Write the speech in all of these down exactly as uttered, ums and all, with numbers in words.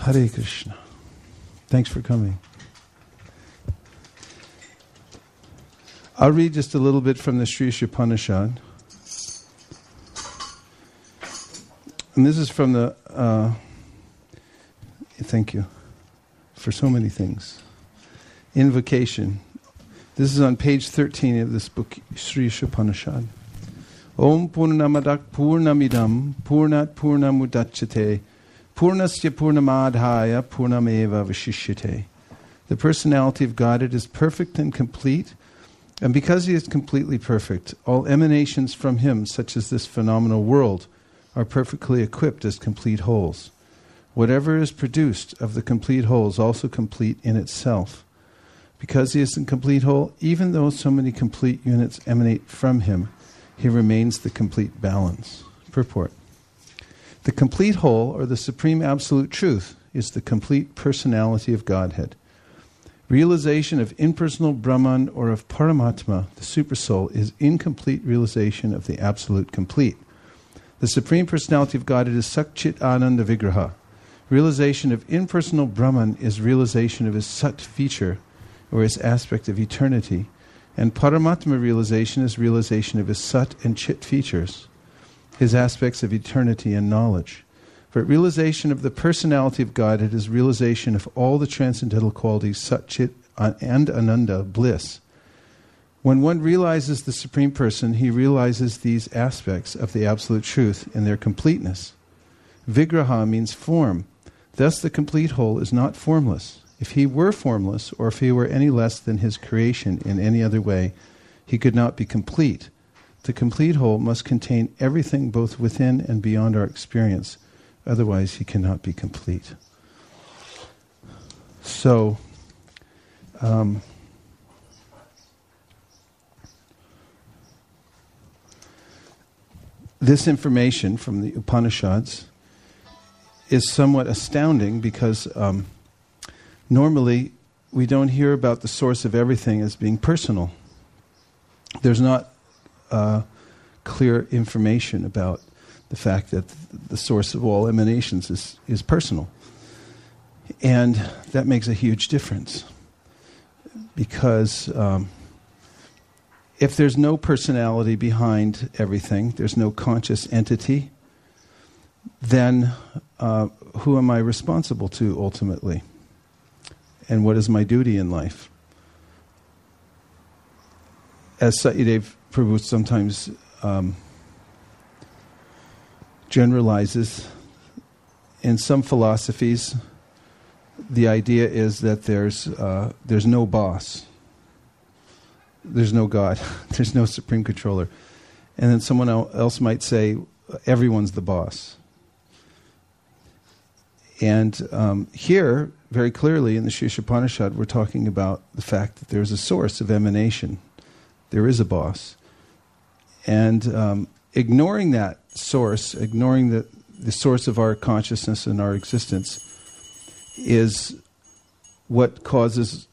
Hare Krishna. Thanks for coming. I'll read just a little bit from the Sri Upanishad. And this is from the, uh, thank you for so many things. Invocation. This is on page thirteen of this book, Sri Upanishad. Om Purnamadak Purnamidam Purnat Purnamudachyate Purnasya Purnamadhaya Purnameva Vashishyate. The personality of God, it is perfect and complete, and because He is completely perfect, all emanations from Him, such as this phenomenal world, are perfectly equipped as complete wholes. Whatever is produced of the complete whole is also complete in itself. Because He is a complete whole, even though so many complete units emanate from Him, He remains the complete balance. Purport. The complete whole, or the supreme absolute truth, is the complete personality of Godhead. Realization of impersonal Brahman or of Paramatma, the Supersoul, is incomplete realization of the absolute complete. The supreme personality of Godhead is Satchit Ananda Vigraha. Realization of impersonal Brahman is realization of His Sat feature, or His aspect of eternity, and Paramatma realization is realization of His Sat and Chit features, His aspects of eternity and knowledge. But realization of the personality of Godhead is realization of all the transcendental qualities, Sat, Chit, and Ananda, bliss. When one realizes the Supreme Person, he realizes these aspects of the Absolute Truth in their completeness. Vigraha means form. Thus the complete whole is not formless. If He were formless, or if He were any less than His creation in any other way, He could not be complete. The complete whole must contain everything both within and beyond our experience. Otherwise, He cannot be complete. So, um, this information from the Upanishads is somewhat astounding because um, normally we don't hear about the source of everything as being personal. There's not uh, clear information about the fact that the source of all emanations is, is personal. And that makes a huge difference. Because um, if there's no personality behind everything, there's no conscious entity, then uh, who am I responsible to ultimately? And what is my duty in life? As Satyadev Prabhu sometimes um, generalizes, in some philosophies, the idea is that there's uh, there's no boss, there's no God, there's no supreme controller, and then someone else might say everyone's the boss. And um, here, very clearly in the Sri Upanishad, we're talking about the fact that there's a source of emanation. There is a boss. And um, ignoring that source, ignoring the, the source of our consciousness and our existence, is what causes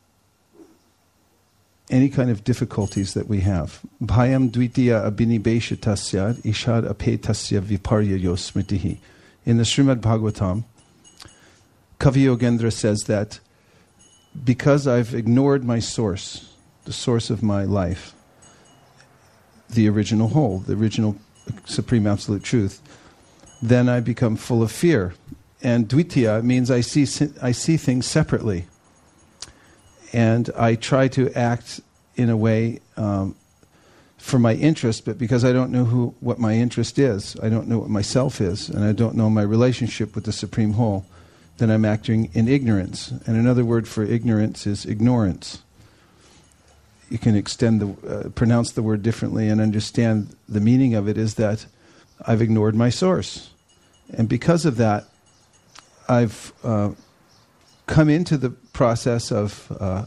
any kind of difficulties that we have. Bhayam dvitiya abhinibeshatasya ishad apetasya viparyayo smritihi. In the Srimad Bhagavatam, Kavi Yogendra says that because I've ignored my source, the source of my life, the original whole, the original supreme absolute truth, then I become full of fear. And dvitiya means I see I see things separately. And I try to act in a way um, for my interest, but because I don't know who what my interest is, I don't know what myself is, and I don't know my relationship with the Supreme Whole, then I'm acting in ignorance. And another word for ignorance is ignorance. You can extend the, uh, pronounce the word differently and understand the meaning of it is that I've ignored my source. And because of that, I've uh, come into the process of uh,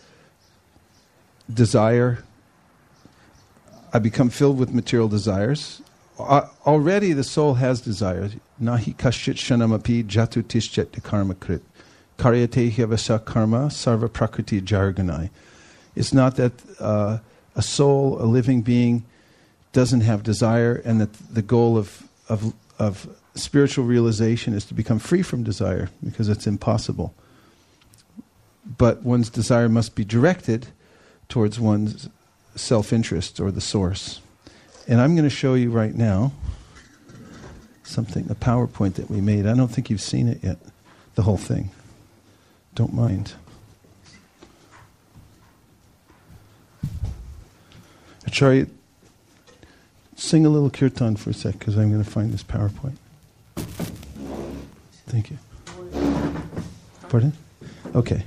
desire. I become filled with material desires. Uh, already the soul has desires. Nahi kashit shanamapi jatu tishchet karma krit. Karyate hyavasa karma sarva prakriti jarganai. It's not that uh, a soul, a living being, doesn't have desire, and that the goal of of of spiritual realization is to become free from desire, because it's impossible. But one's desire must be directed towards one's self-interest or the source. And I'm going to show you right now something, a PowerPoint that we made. I don't think you've seen it yet, the whole thing. Don't mind. Acharya, sing a little kirtan for a sec, because I'm going to find this PowerPoint. Thank you. Pardon? Okay.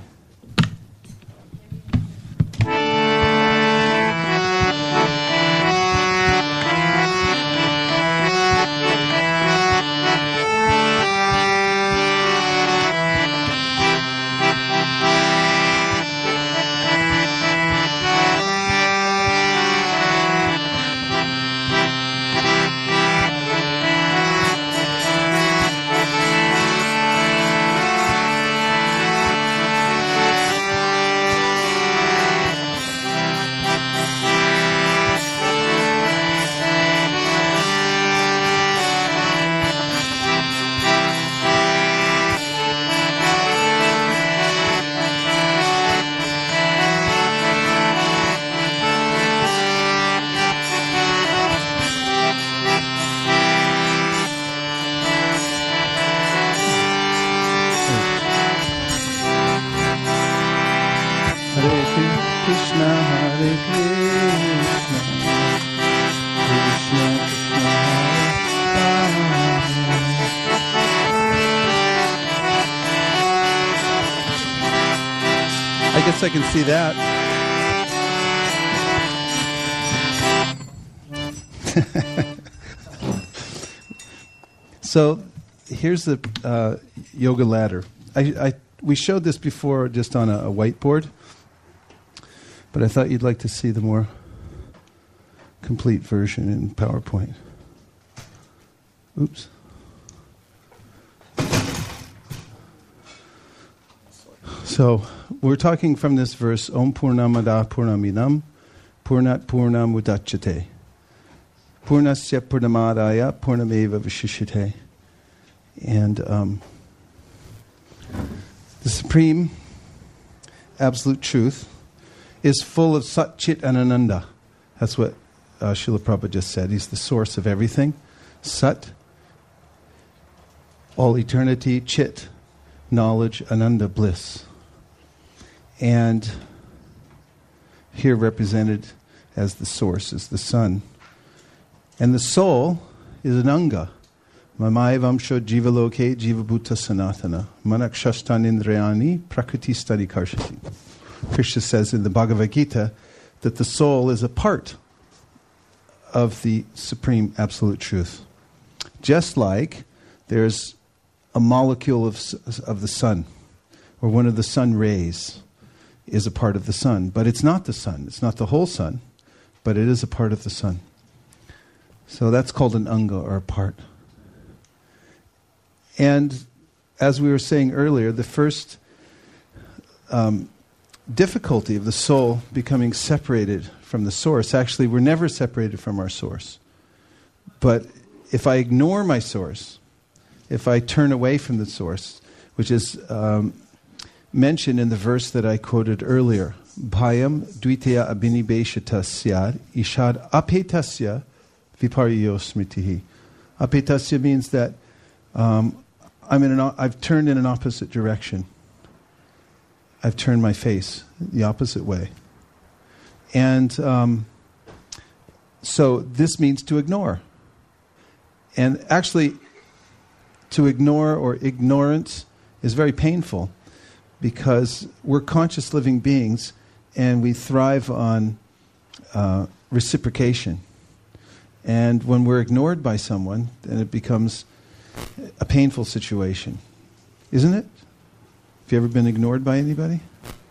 I guess I can see that. So here's the uh, yoga ladder. I, I we showed this before just on a, a whiteboard, but I thought you'd like to see the more complete version in PowerPoint. Oops. So we're talking from this verse, Om Purnamada Purnamidam Purnat Purnam Udachyate Purnasya Purnamadaya Purnameva Vishishyate. And um, the Supreme Absolute Truth is full of Sat, Chit, and Ananda. That's what uh, Srila Prabhupada just said. He's the source of everything. Sat, all eternity, Chit, knowledge, Ananda, bliss. And here represented as the source is the sun. And the soul is an anga. Mamayavamsho jivaloke jivabhuta sanatana. Manakshastan indriyani prakriti stadi karshati. Krishna says in the Bhagavad Gita that the soul is a part of the Supreme Absolute Truth. Just like there's a molecule of, of the sun, or one of the sun rays is a part of the sun. But it's not the sun. It's not the whole sun, but it is a part of the sun. So that's called an anga, or a part. And as we were saying earlier, the first um, difficulty of the soul becoming separated from the source, actually we're never separated from our source. But if I ignore my source, if I turn away from the source, which is um, mentioned in the verse that I quoted earlier, Bhayam dvitiya abhinibeshata syad ishad apetasya viparyo smritihi. Apetasya means that um, I'm in an, I've turned in an opposite direction. I've turned my face the opposite way. And um, so this means to ignore. And actually, to ignore or ignorance is very painful, because we're conscious living beings and we thrive on uh, reciprocation. And when we're ignored by someone, then it becomes a painful situation. Isn't it? Have you ever been ignored by anybody?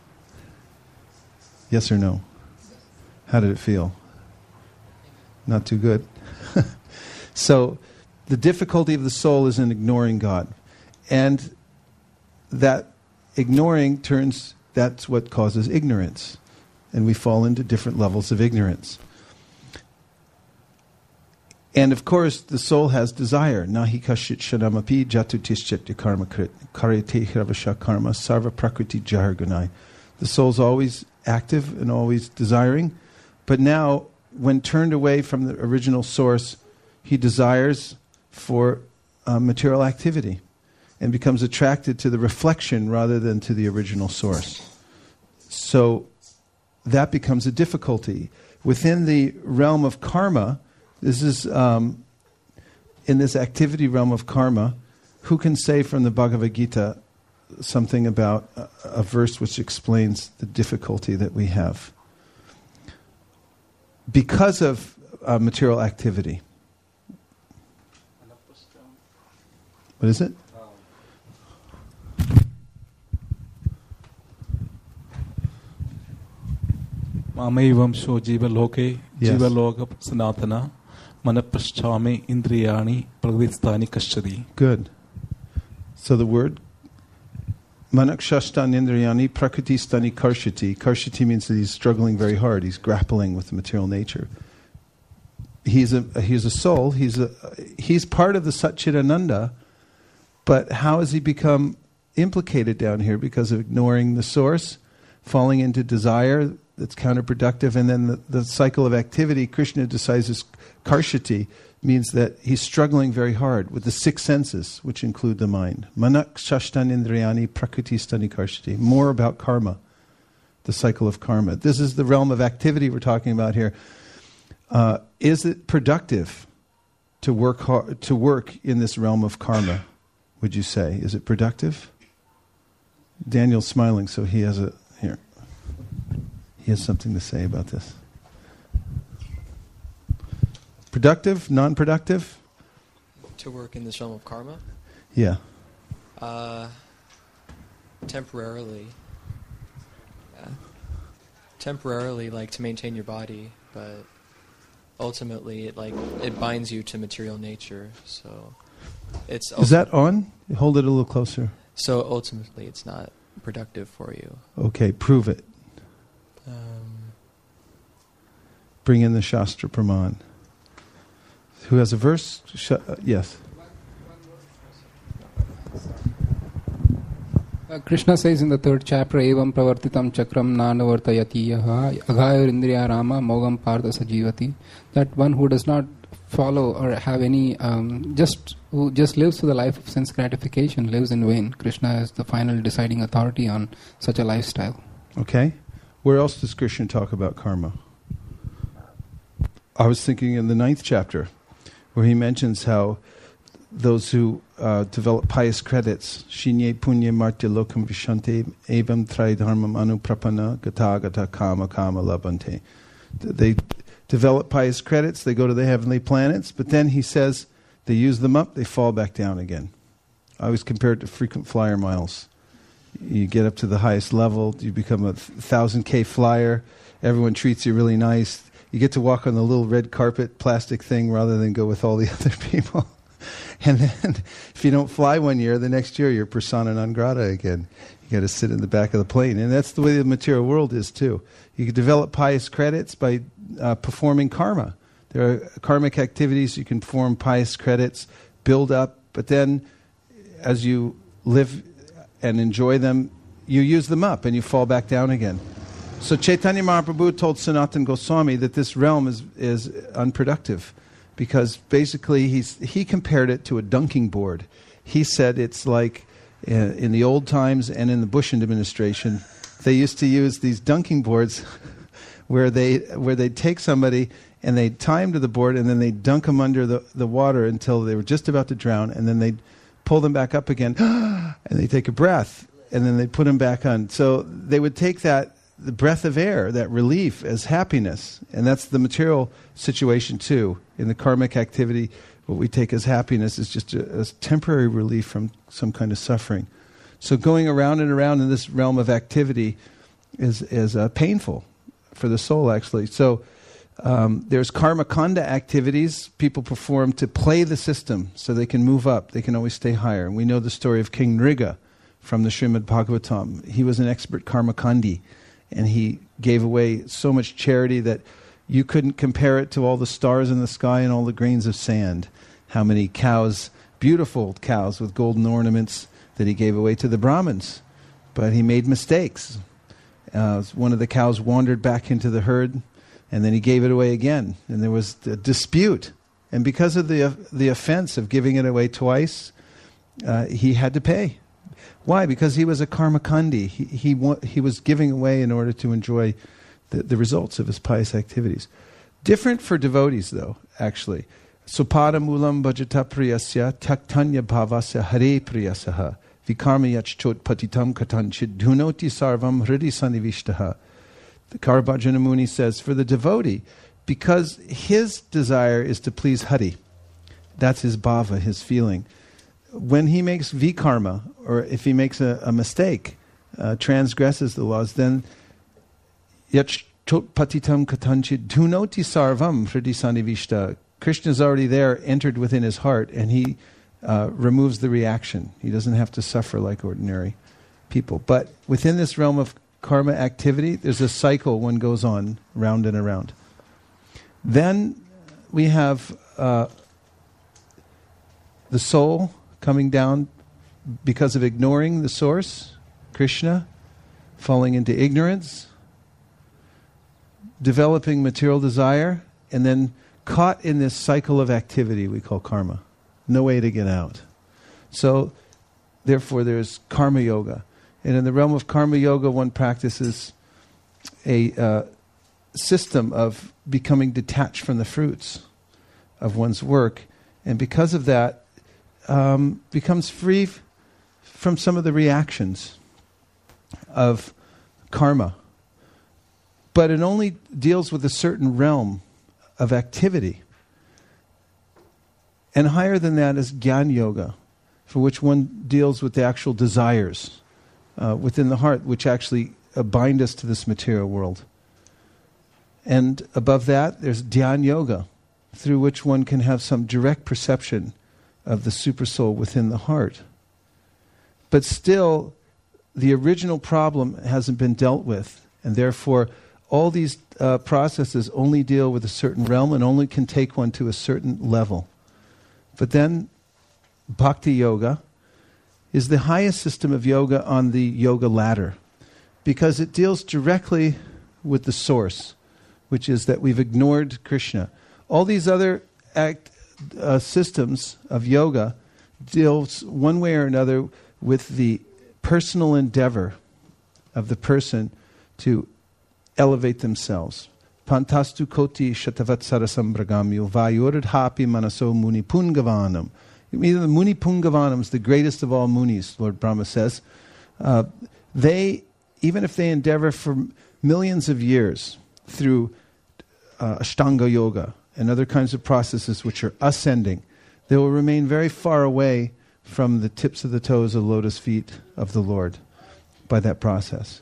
Yes or no? How did it feel? Not too good. So the difficulty of the soul is in ignoring God. And that ignoring turns, that's what causes ignorance. And we fall into different levels of ignorance. And of course, the soul has desire. Nahi kashit shanamapi jatu tischet karma krit karite hravasha karma sarva prakriti jargunai. The soul's always active and always desiring. But now, when turned away from the original source, he desires for uh, material activity and becomes attracted to the reflection rather than to the original source. So that becomes a difficulty. Within the realm of karma, this is, um, in this activity realm of karma, who can say from the Bhagavad Gita something about a, a verse which explains the difficulty that we have? Because of uh, material activity. What is it? Mamevamsho jivaloke jivalok sanatana manapaschami indriyani pravidstani kashadi. Good. So the word manakshastan indriyani prakriti-stani karshati. Karshati means that he's struggling very hard. He's grappling with the material nature. He's a he's a soul. He's a he's part of the Satchidananda, but how has he become implicated down here? Because of ignoring the source, falling into desire that's counterproductive, and then the, the cycle of activity. Krishna decides this karshati means that he's struggling very hard with the six senses, which include the mind. Manak shashtan indriyani prakriti stani karshati. More about karma, the cycle of karma. This is the realm of activity we're talking about here. Uh, is it productive to work hard, to work in this realm of karma? Would you say, is it productive? Daniel's smiling, so he has a here. He has something to say about this. Productive, non-productive? To work in this realm of karma? Yeah. Uh, temporarily. Yeah. Temporarily, like to maintain your body, but ultimately, it like it binds you to material nature. So, it's is that on? Hold it a little closer. So ultimately, it's not productive for you. Okay, prove it. Um, Bring in the Shastra Praman. Who has a verse? Sh- uh, yes. Uh, Krishna says in the third chapter, Evam pravartitam chakram nanavartayati yaha aghayur indriya rama mogam partha sajivati. That one who does not follow or have any, um, just who just lives for the life of sense gratification, lives in vain. Krishna is the final deciding authority on such a lifestyle. Okay. Where else does Krishna talk about karma? I was thinking in the ninth chapter, where he mentions how those who uh, develop pious credits, shinye punya martya lokam vishante evam traidharmam anuprapana gata gata kama kama labante. They develop pious credits, they go to the heavenly planets, but then he says they use them up, they fall back down again. I always compare it to frequent flyer miles. You get up to the highest level, you become a thousand K flyer, everyone treats you really nice. You get to walk on the little red carpet plastic thing rather than go with all the other people. And then if you don't fly one year, the next year you're persona non grata again. You got to sit in the back of the plane. And that's the way the material world is too. You can develop pious credits by uh, performing karma. There are karmic activities, you can form pious credits, build up, but then as you live and enjoy them, you use them up and you fall back down again. So Chaitanya Mahaprabhu told Sanatana Goswami that this realm is is unproductive because basically he's, he compared it to a dunking board. He said it's like uh, in the old times and in the Bush administration, they used to use these dunking boards where they where they'd take somebody and they'd tie him to the board and then they'd dunk them under the, the water until they were just about to drown, and then they'd pull them back up again and they'd take a breath and then they'd put them back on. So they would take that the breath of air, that relief, as happiness. And that's the material situation too. In the karmic activity, what we take as happiness is just a, a temporary relief from some kind of suffering. So going around and around in this realm of activity is, is uh, painful for the soul, actually. So um, there's karma kanda activities people perform to play the system so they can move up, they can always stay higher. And we know the story of King Nriga from the Srimad Bhagavatam. He was an expert karma kandi. And he gave away so much charity that you couldn't compare it to all the stars in the sky and all the grains of sand. How many cows, beautiful cows with golden ornaments that he gave away to the Brahmins. But he made mistakes. Uh, one of the cows wandered back into the herd, and then he gave it away again. And there was a dispute. And because of the uh, the offense of giving it away twice, uh, he had to pay. Why? Because he was a karmakandi. He he, wa- he was giving away in order to enjoy the, the results of his pious activities. Different for devotees, though, actually. Supada mulam bhajata priyasya taktanya bhavasya hare priyasaha vikarmayach chot patitam katanchid dhunoti sarvam hridi sanivishtaha. The Karabhajana Muni says, for the devotee, because his desire is to please Hari, that's his bhava, his feeling. When he makes vikarma, or if he makes a, a mistake, uh, transgresses the laws, then yach chot patitam katanchid dhunoti sarvam hridi sanivishtaha. Krishna's already there, entered within his heart, and he uh, removes the reaction. He doesn't have to suffer like ordinary people. But within this realm of karma activity, there's a cycle one goes on, round and around. Then we have uh, the soul coming down because of ignoring the source, Krishna, falling into ignorance, developing material desire, and then caught in this cycle of activity we call karma. No way to get out. So, therefore, there's karma yoga. And in the realm of karma yoga, one practices a uh, system of becoming detached from the fruits of one's work. And because of that, um, becomes free f- from some of the reactions of karma. But it only deals with a certain realm of activity. And higher than that is Gyan Yoga, for which one deals with the actual desires uh, within the heart, which actually uh, bind us to this material world. And above that, there's Dhyan Yoga, through which one can have some direct perception of the Supersoul within the heart. But still, the original problem hasn't been dealt with, and therefore all these uh, processes only deal with a certain realm and only can take one to a certain level. But then, Bhakti Yoga is the highest system of yoga on the yoga ladder, because it deals directly with the source, which is that we've ignored Krishna. All these other act, uh, systems of yoga deals one way or another with the personal endeavor of the person to elevate themselves. Pantastu koti shatavatsara sambragamyo vayoradhapi manaso muni pungavanam. Either the Muni Pungavanam is the greatest of all munis, Lord Brahma says. Uh, they, even if they endeavor for millions of years through uh, Ashtanga Yoga and other kinds of processes which are ascending, they will remain very far away from the tips of the toes of the lotus feet of the Lord by that process.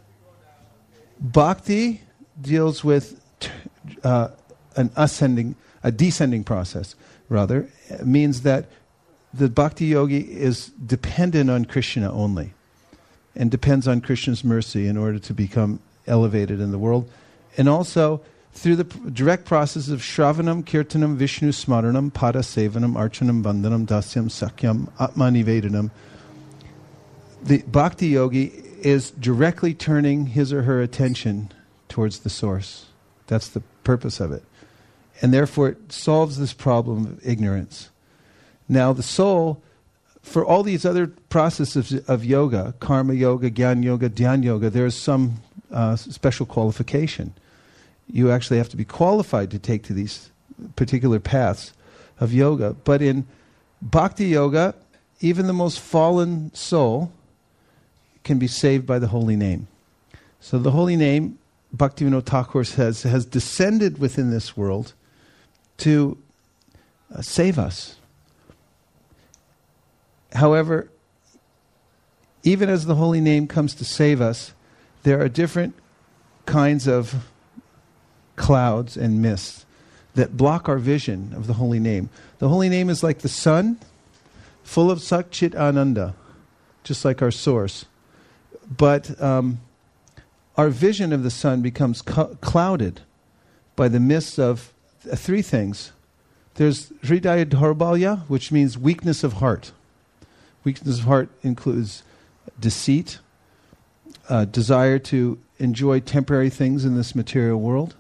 Bhakti deals with uh, an ascending, a descending process, rather. It means that the Bhakti yogi is dependent on Krishna only, and depends on Krishna's mercy in order to become elevated in the world. And also, through the p- direct process of Shravanam, Kirtanam, Vishnu Smaranam, Pada Sevanam, Archanam, Vandanam, Dasyam, Sakyam, Atmanivedanam, the Bhakti yogi is directly turning his or her attention towards the source. That's the purpose of it. And therefore it solves this problem of ignorance. Now the soul, for all these other processes of yoga, karma yoga, jnana yoga, dhyan yoga, there's some uh, special qualification. You actually have to be qualified to take to these particular paths of yoga. But in bhakti yoga, even the most fallen soul can be saved by the holy name. So the holy name, Bhaktivinoda Thakur says, has descended within this world to uh, save us. However, even as the holy name comes to save us, there are different kinds of clouds and mists that block our vision of the holy name. The holy name is like the sun, full of Sat Chit Ananda, just like our source. But um, our vision of the sun becomes cu- clouded by the midst of uh, three things. There's hridaya dhaurbalya, which means weakness of heart. Weakness of heart includes deceit, uh, desire to enjoy temporary things in this material world,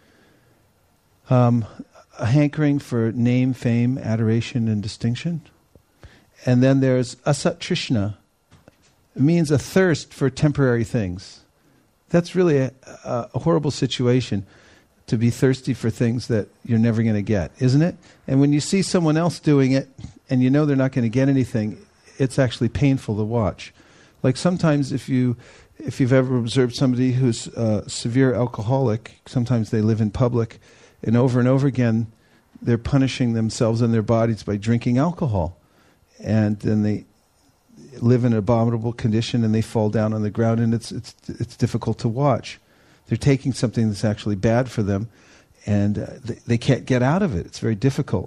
um, a hankering for name, fame, adoration, and distinction. And then there's asat trishna. It means a thirst for temporary things. That's really a, a, a horrible situation, to be thirsty for things that you're never going to get, isn't it? And when you see someone else doing it and you know they're not going to get anything, it's actually painful to watch. Like sometimes if, you, if you've ever observed somebody who's a severe alcoholic, sometimes they live in public, and over and over again they're punishing themselves and their bodies by drinking alcohol. And then they live in an abominable condition and they fall down on the ground, and it's it's it's difficult to watch. They're taking something that's actually bad for them, and uh, they, they can't get out of it. It's very difficult.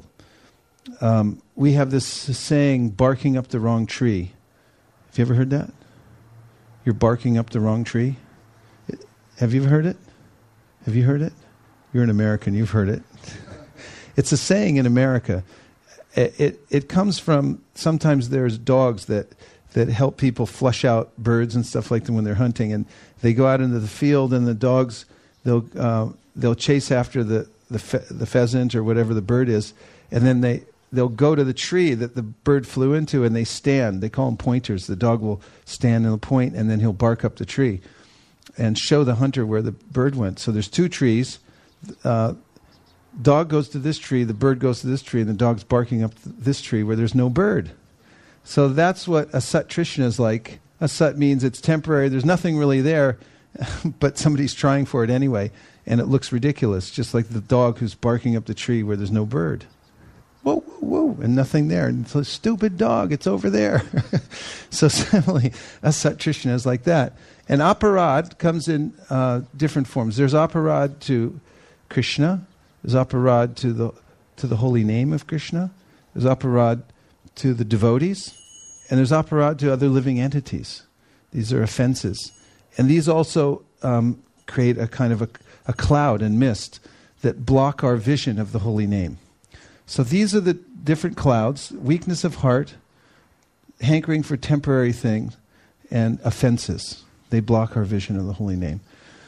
Um, we have this saying, barking up the wrong tree. Have you ever heard that? You're barking up the wrong tree? It, have you ever heard it? Have you heard it? You're an American, you've heard it. It's a saying in America. It, it it comes from, sometimes there's dogs that that help people flush out birds and stuff like that when they're hunting, and they go out into the field, and the dogs, they'll uh, they'll chase after the the, fe- the pheasant or whatever the bird is, and then they they'll go to the tree that the bird flew into, and they stand. They call them pointers. The dog will stand in a point, and then he'll bark up the tree and show the hunter where the bird went. So there's two trees. Uh, dog goes to this tree, the bird goes to this tree, and the dog's barking up th- this tree where there's no bird. So that's what asat trishna is like. Asat means it's temporary. There's nothing really there, but somebody's trying for it anyway, and it looks ridiculous, just like the dog who's barking up the tree where there's no bird. Whoa, whoa, whoa, and nothing there. And it's a stupid dog, it's over there. So similarly, asat trishna is like that. And aparad comes in uh, different forms. There's aparad to Krishna. There's aparad to the to the holy name of Krishna. There's aparad to the devotees. And there's aparad to other living entities. These are offenses. And these also um, create a kind of a, a cloud and mist that block our vision of the holy name. So these are the different clouds: weakness of heart, hankering for temporary things, and offenses. They block our vision of the holy name.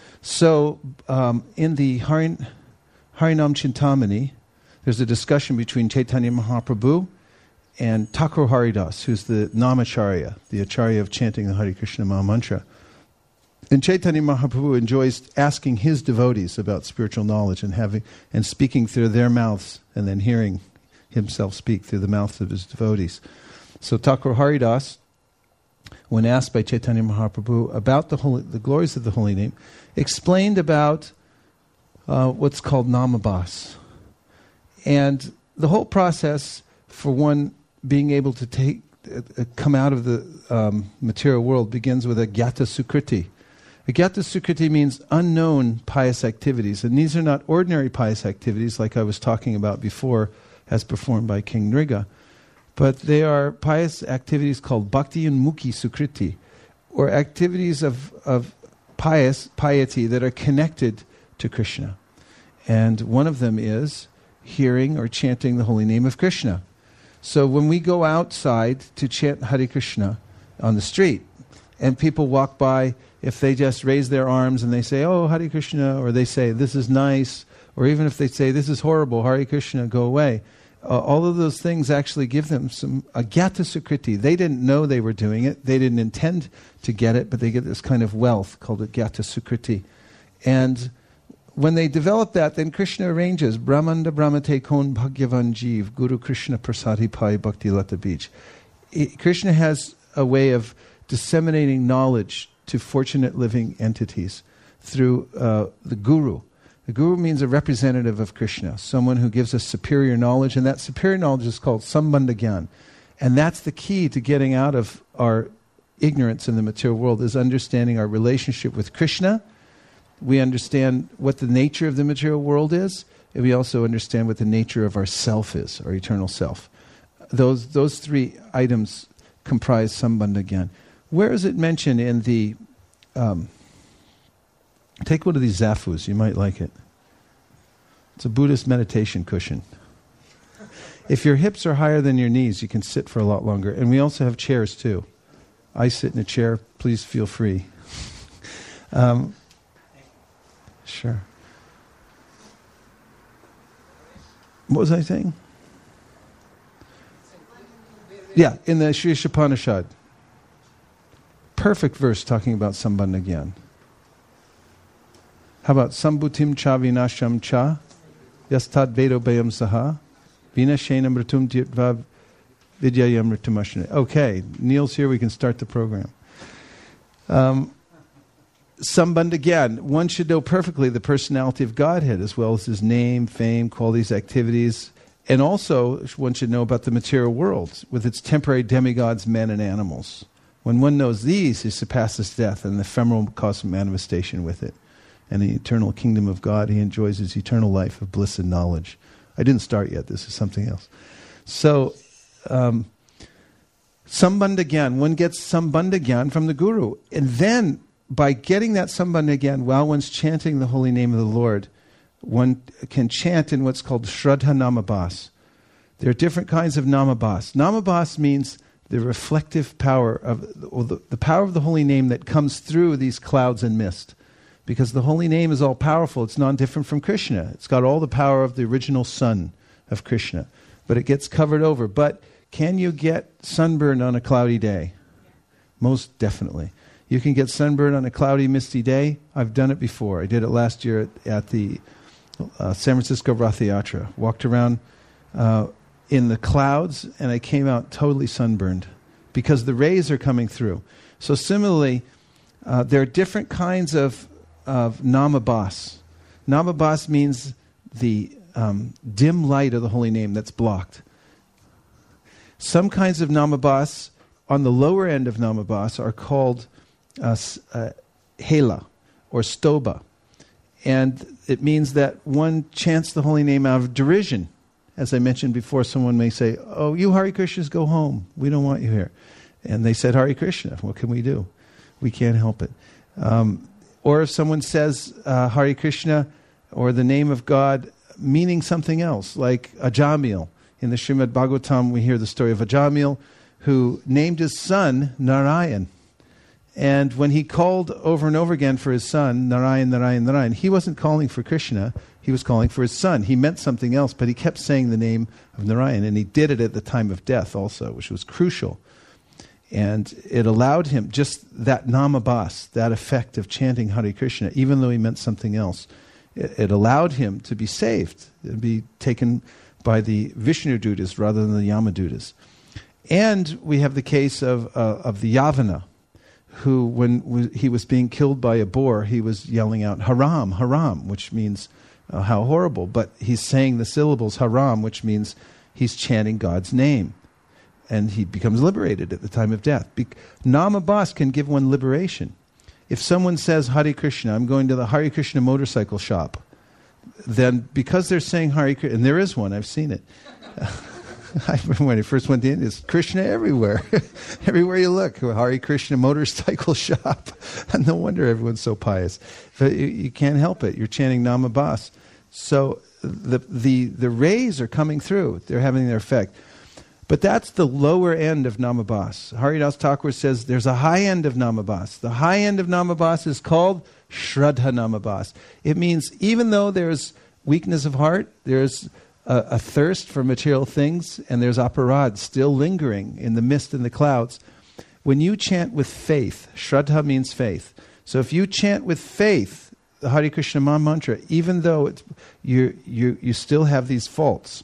So um, in the Harin, Harinam Chintamani, there's a discussion between Chaitanya Mahaprabhu and Thakur Haridas, who's the Namacharya, the Acharya of chanting the Hare Krishna Maha Mantra. And Chaitanya Mahaprabhu enjoys asking his devotees about spiritual knowledge and having and speaking through their mouths, and then hearing himself speak through the mouths of his devotees. So Thakur Haridas, when asked by Chaitanya Mahaprabhu about the holy, the glories of the holy name, explained about uh, what's called namabhas. And the whole process for one being able to take uh, come out of the um, material world begins with a gyata sukriti. A gyata sukriti means unknown pious activities, and these are not ordinary pious activities like I was talking about before, as performed by King Nriga, but they are pious activities called bhakti and mukhi sukriti, or activities of, of pious piety that are connected to Krishna. And one of them is hearing or chanting the holy name of Krishna. So when we go outside to chant Hare Krishna on the street, and people walk by, if they just raise their arms and they say, "Oh, Hare Krishna," or they say, "This is nice," or even if they say, "This is horrible, Hare Krishna, go away," uh, all of those things actually give them some a gyata sukriti. They didn't know they were doing it. They didn't intend to get it, but they get this kind of wealth called a gyata sukriti. And when they develop that, then Krishna arranges Brahmanda Brahmate Kon Bhagyavan Jeev Guru Krishna Prasadi Pai Bhakti Lata Beach. Krishna has a way of disseminating knowledge to fortunate living entities through uh, the Guru. The Guru means a representative of Krishna, someone who gives us superior knowledge, and that superior knowledge is called Sambandha Gyan. And that's the key to getting out of our ignorance in the material world, is understanding our relationship with Krishna. We understand what the nature of the material world is, and we also understand what the nature of our self is, our eternal self. Those those three items comprise Sambandha Gyan. Where is it mentioned in the... Um, take one of these zafus, you might like it. It's a Buddhist meditation cushion. If your hips are higher than your knees, you can sit for a lot longer. And we also have chairs too. I sit in a chair. Please feel free. um, sure. What was I saying? Yeah, in the Sri Shapanishad. Perfect verse talking about Sambandha Gyan. How about Sambhutim cha vinasham cha yastad vedo bayam saha vinashenam mritum tirtva vidyayam ritumashane. Okay, Neil's here, we can start the program. Um, Sambandha Gyan. One should know perfectly the personality of Godhead as well as his name, fame, qualities, activities. And also, one should know about the material world with its temporary demigods, men, and animals. When one knows these, he surpasses death and the ephemeral cosmic manifestation with it. And the eternal kingdom of God, he enjoys his eternal life of bliss and knowledge. I didn't start yet. This is something else. So, um, Sambandha Gyan. One gets Sambandha Gyan from the Guru. And then, by getting that Sambandha Gyan while one's chanting the holy name of the Lord, one can chant in what's called Shraddha Namabhas. There are different kinds of Namabhas. Namabhas means the reflective power of, or the, the power of the holy name that comes through these clouds and mist. Because the holy name is all powerful. It's non-different from Krishna. It's got all the power of the original sun of Krishna. But it gets covered over. But can you get sunburn on a cloudy day? Most definitely. You can get sunburn on a cloudy, misty day. I've done it before. I did it last year at, at the uh, San Francisco Ratha Yatra. Walked around uh, in the clouds, and I came out totally sunburned because the rays are coming through. So similarly, uh, there are different kinds of, of namabhas. Namabhas means the um, dim light of the holy name that's blocked. Some kinds of namabhas on the lower end of namabhas are called Uh, uh, hela or stoba, and it means that one chants the holy name out of derision. As I mentioned before, someone may say, "Oh, you Hare Krishnas, go home. We don't want you here." And they said Hare Krishna. What can we do? We can't help it. Um, or if someone says uh, Hare Krishna or the name of God meaning something else, like Ajamil. In the Srimad Bhagavatam, we hear the story of Ajamil, who named his son Narayan. And when he called over and over again for his son, Narayan, Narayan, Narayan, he wasn't calling for Krishna, he was calling for his son. He meant something else, but he kept saying the name of Narayan, and he did it at the time of death also, which was crucial. And it allowed him, just that namabhas, that effect of chanting Hare Krishna, even though he meant something else, it, it allowed him to be saved, and be taken by the Vishnu Dutas rather than the Yamadutas. And we have the case of, uh, of the Yavana, who, when w- he was being killed by a boar, he was yelling out, Haram, Haram, which means uh, how horrible. But he's saying the syllables Haram, which means he's chanting God's name. And he becomes liberated at the time of death. Be- Namabhas can give one liberation. If someone says, Hare Krishna, I'm going to the Hare Krishna motorcycle shop, then because they're saying Hare Krishna, and there is one, I've seen it. I remember when I first went to India, it's Krishna everywhere. Everywhere you look, Hare Krishna motorcycle shop. No wonder everyone's so pious. But you, you can't help it. You're chanting Namabhas. So the, the, the rays are coming through. They're having their effect. But that's the lower end of Namabhas. Haridas Thakur says there's a high end of Namabhas. The high end of Namabhas is called Shraddha Namabhas. It means even though there's weakness of heart, there's a, a thirst for material things, and there's aparad still lingering in the mist and the clouds, when you chant with faith, Shraddha means faith. So if you chant with faith, the Hare Krishna Maha Mantra, even though it's, you you you still have these faults,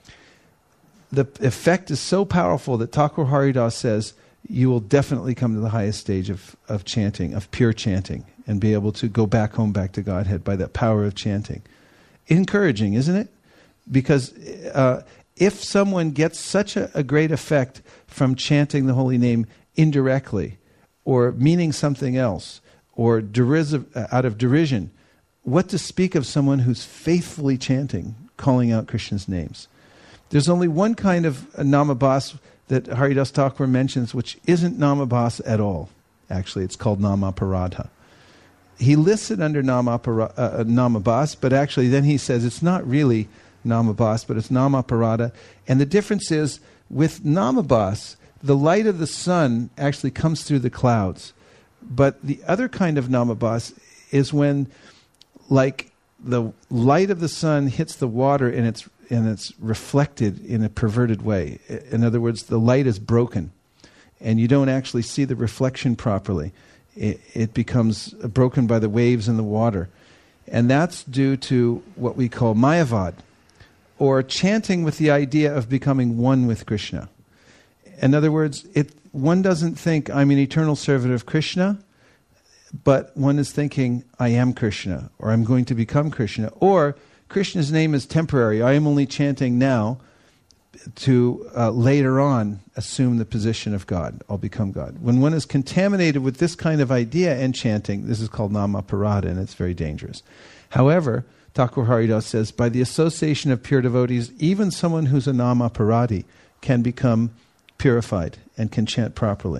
the effect is so powerful that Thakur Haridas says you will definitely come to the highest stage of, of chanting, of pure chanting, and be able to go back home, back to Godhead by that power of chanting. Encouraging, isn't it? Because uh, if someone gets such a, a great effect from chanting the holy name indirectly, or meaning something else, or derisive, uh, out of derision, what to speak of someone who's faithfully chanting, calling out Krishna's names? There's only one kind of namabhas that Haridas Thakur mentions, which isn't namabhas at all. Actually, it's called namaparadha. he lists it under Namapara, uh, Namabhas, but actually then he says it's not really Namabhas, but it's Namaparada. And the difference is, with Namabhas, the light of the sun actually comes through the clouds. But the other kind of Namabhas is when, like, the light of the sun hits the water and it's and it's reflected in a perverted way. In other words, the light is broken, and you don't actually see the reflection properly. It, it becomes broken by the waves in the water. And that's due to what we call Mayavad, or chanting with the idea of becoming one with Krishna. In other words, it one doesn't think, I'm an eternal servant of Krishna, but one is thinking, I am Krishna, or I'm going to become Krishna, or Krishna's name is temporary. I am only chanting now to uh, later on assume the position of God. I'll become God. When one is contaminated with this kind of idea and chanting, this is called Namaparada, and it's very dangerous. However, Thakur Haridas says, by the association of pure devotees, even someone who's a Namaparadi can become purified and can chant properly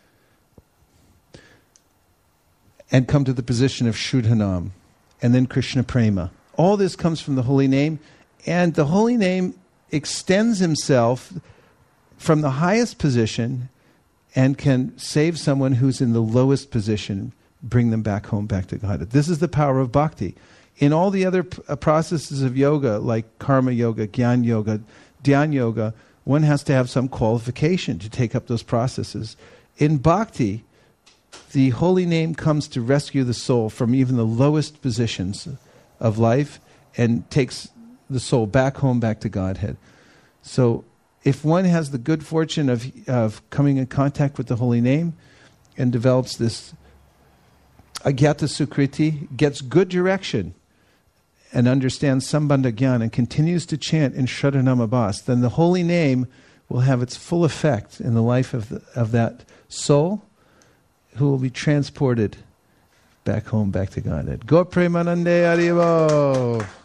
and come to the position of Shuddhanam and then Krishna Prema. All this comes from the holy name, and the holy name extends himself from the highest position and can save someone who's in the lowest position, bring them back home, back to God. This is the power of bhakti. In all the other p- processes of yoga, like karma yoga, jnana yoga, dhyana yoga, one has to have some qualification to take up those processes. In bhakti, the holy name comes to rescue the soul from even the lowest positions of life and takes the soul back home, back to Godhead. So if one has the good fortune of of coming in contact with the holy name and develops this agyata sukriti, gets good direction and understands sambandha jnana and continues to chant in Shraddhanamabhas, then the holy name will have its full effect in the life of the, of that soul, who will be transported back home, back to Godhead. Go Premanande Haribo!